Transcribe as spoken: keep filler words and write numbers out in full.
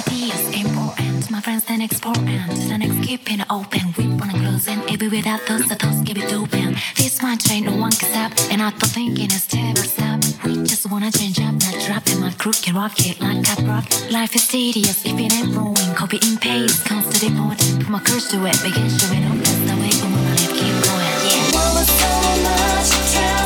ideas important. My friends then export and the next keeping it open. We wanna close in, every without those the thoughts keep it open. This my train, no one can stop, and I thought thinking is never stop. We just wanna change up, not drop in my crooked rocket like a rock. Life is tedious, if it ain't flowing, copy in pace, constant important. Put my curse to it, begin showing up, that's the way we wanna live, keep going. Yeah. What was so much trouble?